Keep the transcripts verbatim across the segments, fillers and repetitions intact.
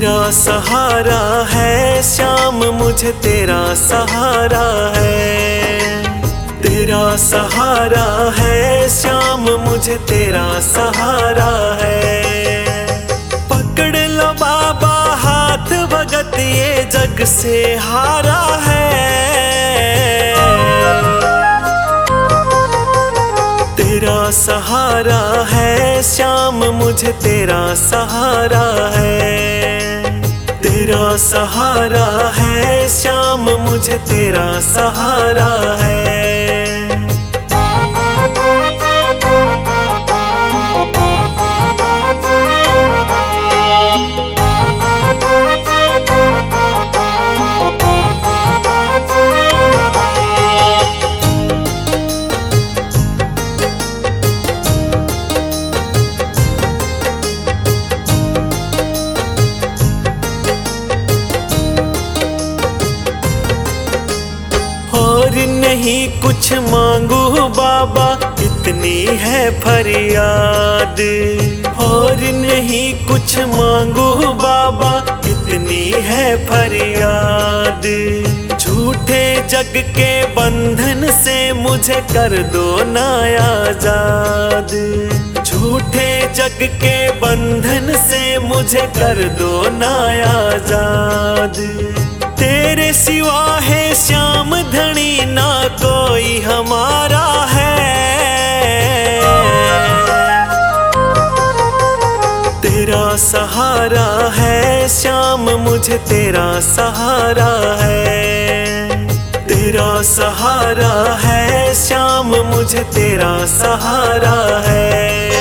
तेरा सहारा है श्याम, मुझे तेरा सहारा है। तेरा सहारा है श्याम, मुझे तेरा सहारा है। पकड़ लो बाबा हाथ भगत, ये जग से हारा है। तेरा सहारा है श्याम, मुझे तेरा सहारा है। तेरा सहारा है श्याम, मुझे तेरा सहारा है। और नहीं कुछ मांगू बाबा, इतनी है फरियाद। और नहीं कुछ मांगू बाबा, इतनी है फरियाद। झूठे जग के बंधन से मुझे कर दो ना आजाद। झूठे जग के बंधन से मुझे कर दो ना आजाद। तेरे सिवा है श्याम धनी, ना कोई हमारा है। तेरा सहारा है श्याम, मुझे तेरा सहारा है। तेरा सहारा है श्याम, मुझे तेरा सहारा है।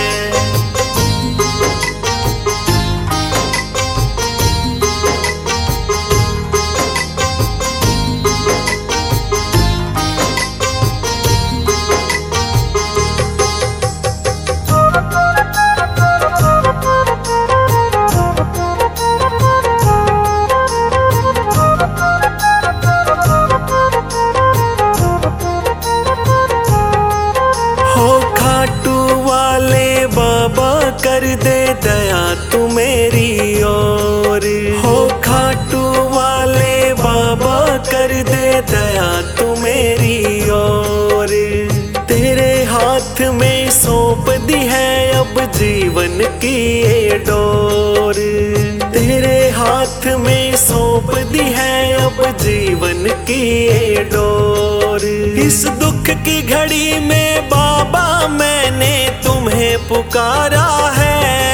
कर दे दया तू मेरी ओर। हो खाटू वाले बाबा, कर दे दया तू मेरी ओर। तेरे हाथ में सौंप दी है अब जीवन की ये डोर। तेरे हाथ में सौंप दी है अब जीवन की ये डोर। इस दुख की घड़ी में बाबा मैंने तुम्हें पुकारा है।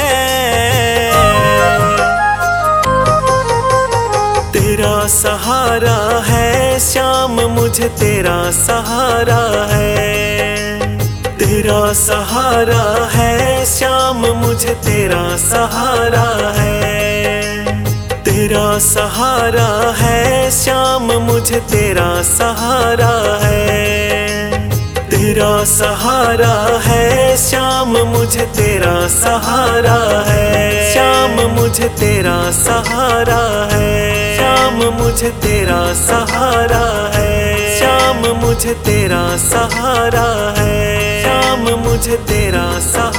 तेरा सहारा है श्याम, मुझे तेरा सहारा है। तेरा सहारा है श्याम, मुझे तेरा सहारा है। तेरा सहारा है श्याम, मुझे तेरा सहारा है। तेरा सहारा है श्याम, मुझे तेरा सहारा है। श्याम मुझे तेरा सहारा है। श्याम मुझे तेरा सहारा है। श्याम मुझे तेरा सहारा है। श्याम मुझे तेरा सहारा